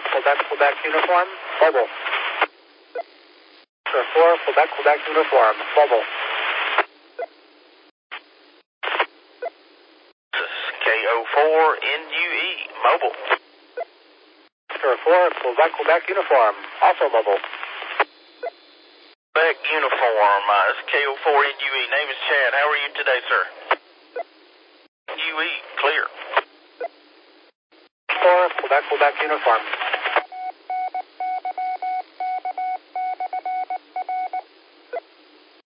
Quebec uniform, mobile. Sir 4, Quebec uniform, mobile. This is KO4NUE, mobile. Sir 4, Quebec uniform, also mobile. Quebec uniform, this is KO4NUE. Name is Chad. How are you today, sir? UE, clear. 4, Quebec uniform.